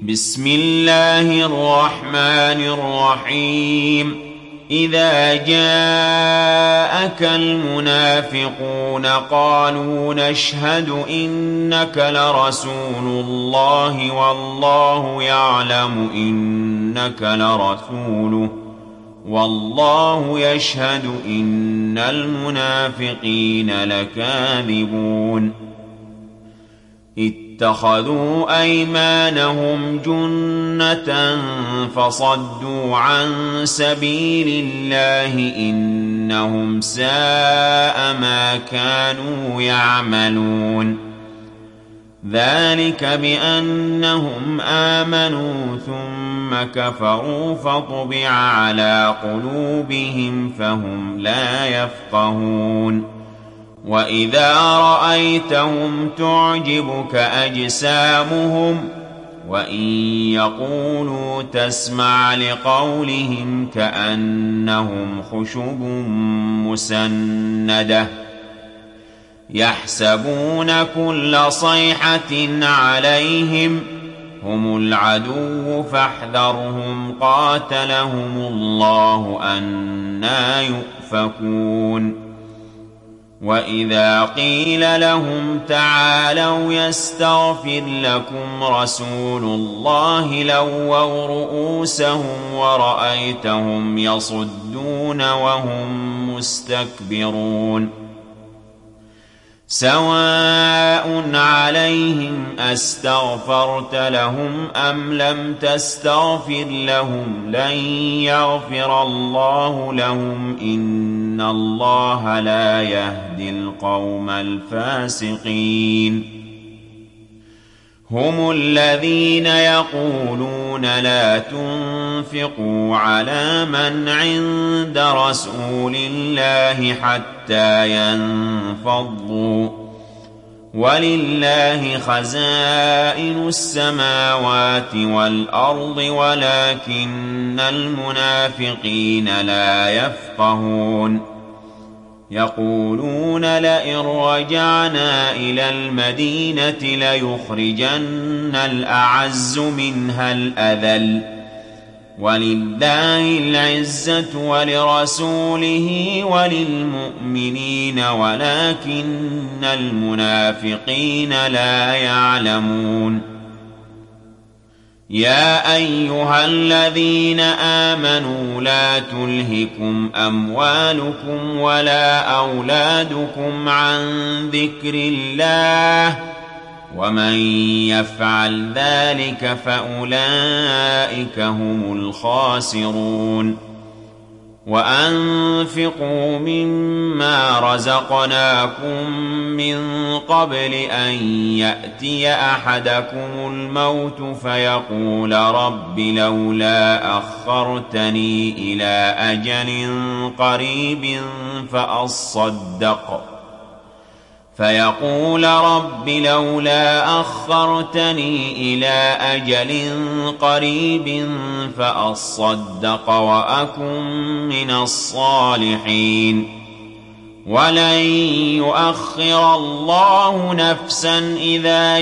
بسم الله الرحمن الرحيم إذا جاءك المنافقون قالوا نشهد إنك لرسول الله والله يعلم إنك لرسوله والله يشهد إن المنافقين لكاذبون اتخذوا أيمانهم جنة فصدوا عن سبيل الله إنهم ساء ما كانوا يعملون ذلك بأنهم آمنوا ثم كفروا فطبع على قلوبهم فهم لا يفقهون وإذا رأيتهم تعجبك أجسامهم وإن يقولوا تسمع لقولهم كأنهم خشب مسندة يحسبون كل صيحة عليهم هم العدو فاحذرهم قاتلهم الله أنى يؤفكون وإذا قيل لهم تعالوا يستغفر لكم رسول الله لووا رؤوسهم ورأيتهم يصدون وهم مستكبرون سواء عليهم أستغفرت لهم أم لم تستغفر لهم لن يغفر الله لهم إن الله لا يهدي القوم الفاسقين هم الذين يقولون لا تنفقوا على من عند رسول الله حتى ينفضوا ولله خزائن السماوات والأرض ولكن المنافقين لا يفقهون يقولون لئن رجعنا إلى المدينة ليخرجن الأعز منها الأذل ولله العزة ولرسوله وللمؤمنين ولكن المنافقين لا يعلمون يا أيها الذين آمنوا لا تلهكم أموالكم ولا أولادكم عن ذكر الله ومن يفعل ذلك فأولئك هم الخاسرون وأنفقوا مما رزقناكم من قبل أن يأتي أحدكم الموت فيقول رب لولا أخرتني إلى أجل قريب فأصدق وأكن من الصالحين ولن يؤخر الله نفسا إذا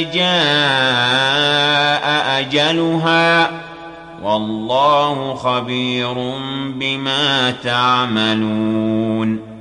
جاء أجلها والله خبير بما تعملون